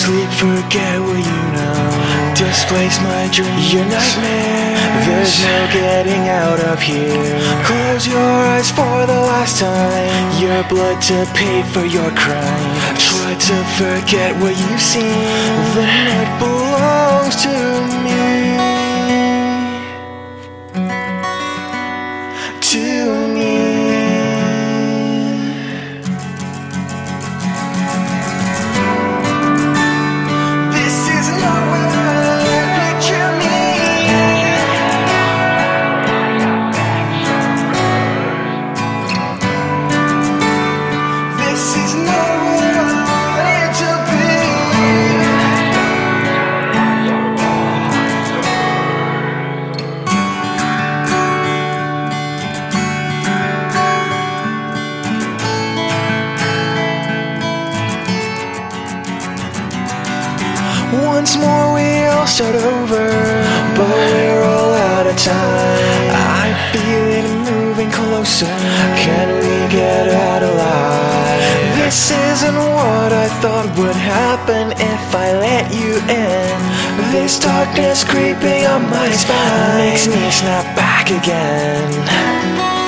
sleep, forget what you know. Displace my dreams, your nightmare. There's no getting out of here. Close your eyes for the last time. Your blood to pay for your crime. Try to forget what you've seen. The night belongs to me. To me. Once more we all start over, but we're all out of time. I feel it moving closer. Can we get out alive? This isn't what I thought would happen if I let you in. This darkness creeping on my spine makes me snap back again.